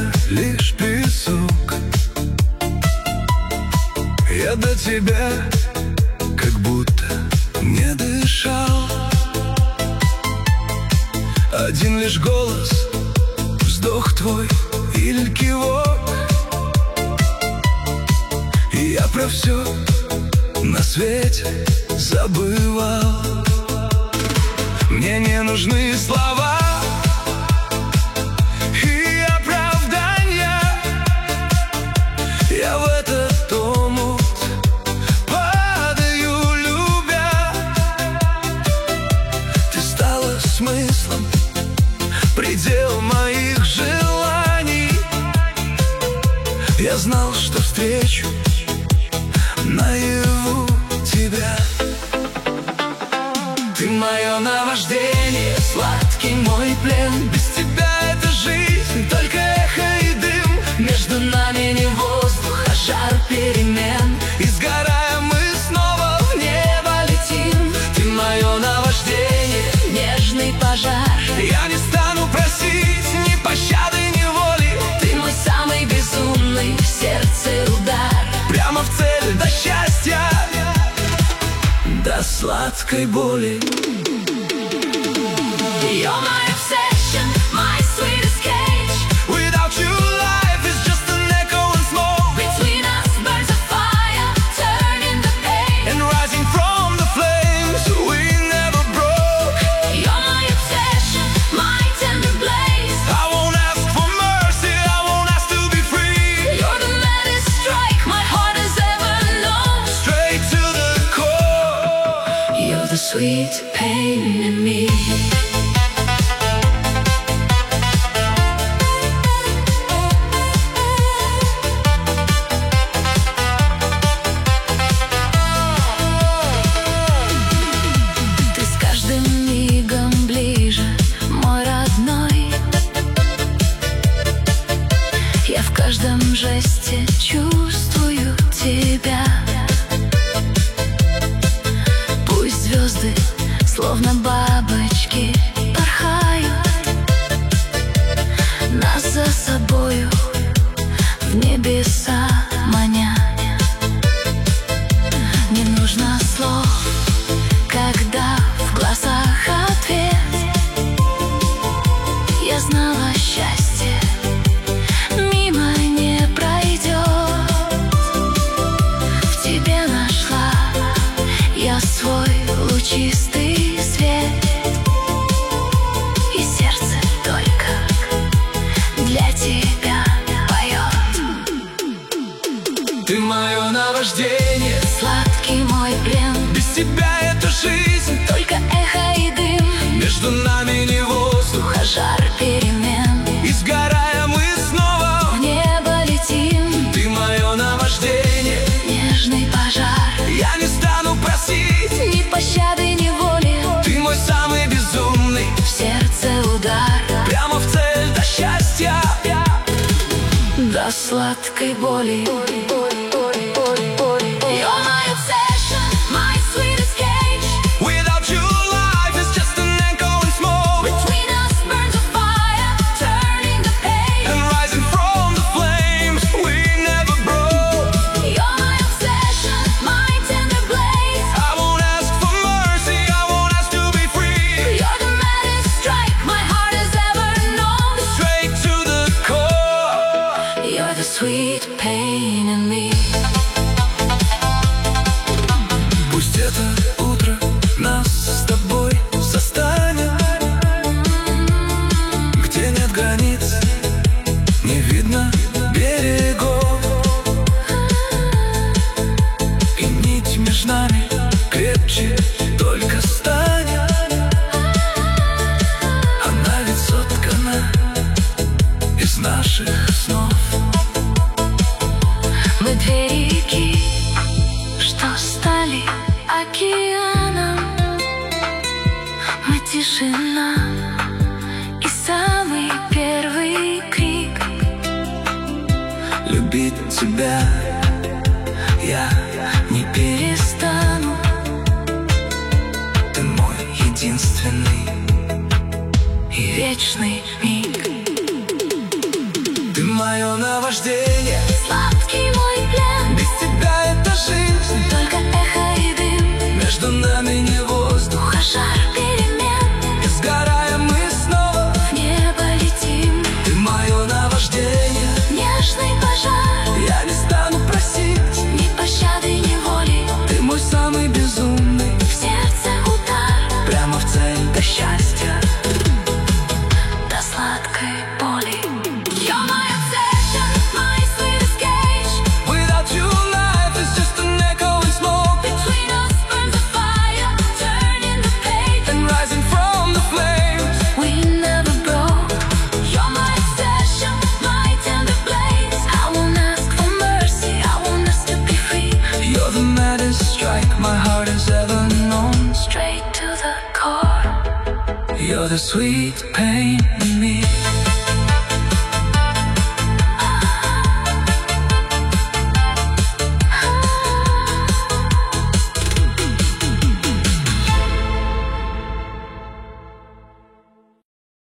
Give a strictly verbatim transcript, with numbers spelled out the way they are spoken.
это лишь песок. Я до тебя как будто не дышал. Один лишь голос, вздох твой или кивок, и я про все на свете забывал. Мне не нужны слова и оправдания. Я в этот омут падаю, любя. Ты стала смыслом, предел моих желаний. Я знал, что встречу наяву тебя. Ты мое наваждение, сладкий мой плен. Без тебя эта жизнь только эхо и дым. Между нами не воздух, а жар перемен. И сгорая мы снова в небо летим. Ты мое наваждение, нежный пожар. Я не стану просить ни пощады, ни воли. Ты мой самый безумный в сердце удар. Прямо в цель до счастья, до сладкой боли. You're my obsession, my sweetest cage. Without you life is just an echo and smoke. Between us burns a fire, turning the pain. And rising from the flames we never broke. You're my obsession, my tender blaze. I won't ask for mercy, I won't ask to be free. You're the maddest strike my heart has ever known. Straight to the core. You're the sweet pain in me. Я в каждом жесте чувствую тебя. Пусть звезды, словно бабочки, порхают, нас за собою в небеса маня. Не нужно слов, когда в глазах ответ. Я знала, счастье мимо не пройдет. В тебе нашла я свой лучистый свет. И сердце только для тебя поет. Ты мое наваждение, Сладкий мой плен. без тебя эта жизнь Только эхо и дым. между нами не воздух, А жар перемен. и сгорая мы снова В небо летим. Ты мое наваждение, Нежный пожар. я не стану просить Ни пощады, ни воли. Ты мой самый безумный В сердце удар. прямо в цель до счастья, До сладкой боли. You're my obsession, my sweetest cage. Without you life is just an echo and smoke. Between us burns a fire, turning the pain. And rising from the flames we never broke. You're my obsession, my tender blaze. I won't ask for mercy, I won't ask to be free. You're the maddest strike my heart has ever known. Straight to the core. You're the sweet pain in me. Пусть это утро нас с тобой застанет, где нет границ, не видно берегов. И нить между нами крепче только станет. Она ведь соткана из наших снов. Мы две реки, что стали океаном. Мы тишина и самый первый крик. Любить тебя я не перестану. Ты мой единственный и вечный миг. Ты наваждение, Сладкий мой плен, без тебя это жизнь. только эхо и дым, Между нами не воздух, а жар перемен. и сгорая мы снова. В небо летим, Ты мое наваждение, нежный пожар, я не стану просить. ни пощады, ни воли, Ты мой самый безумный, в сердце удар, прямо в цель до счастья. до сладкой боли. You're my obsession, my sweetest cage. Without you life is just an echoing smoke, Between us burns a fire, turning the page. and rising from the flames. We never broke. You're my obsession, my tender blaze. I won't ask for mercy, I want us to be free. You're the maddest strike my heart has ever known. Straight to the core. You're the sweet pain in me.